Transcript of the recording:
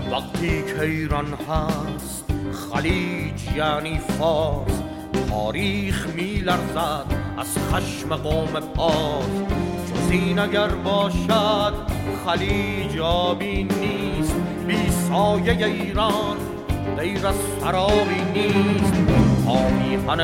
وقتی که ایران هست خلیج یعنی فارس، تاریخ میلرزد از خشم قوم پارس. جز این اگر باشد خلیج آبی نیست، بی سایه ایران غیر از سرابی نیست. تا میهن